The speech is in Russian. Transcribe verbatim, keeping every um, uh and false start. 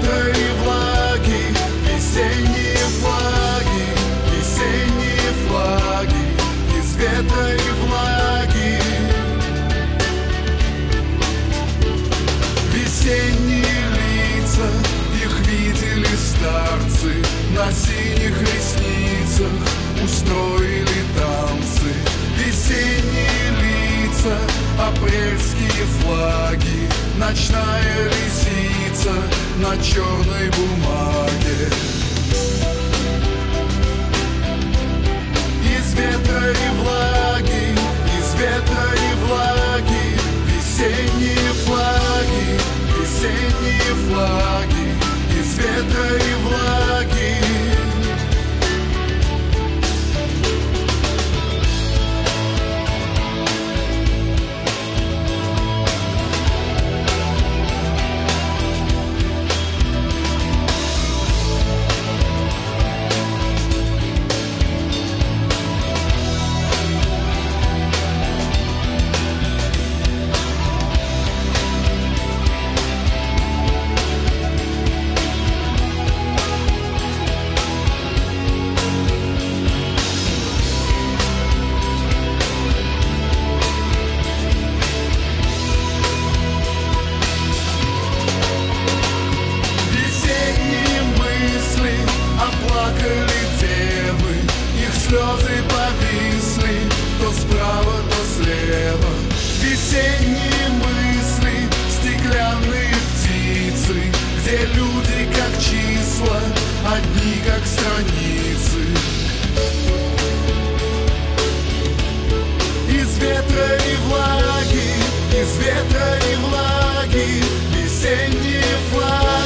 ветра и влаги, весенние флаги, весенние флаги, из ветра и влаги. Весенние лица, их видели старцы, на синих ресницах устроили танцы. Весенние лица, апрельские флаги, ночная лисица на черной бумаге. Из ветра и влаги, из ветра и влаги, весенние флаги, весенние флаги, из ветра и влаги. Слезы повисли то справа, то слева. Весенние мысли, стеклянные птицы, где люди как числа, одни как страницы. Из ветра и влаги, из ветра и влаги, весенние флаги.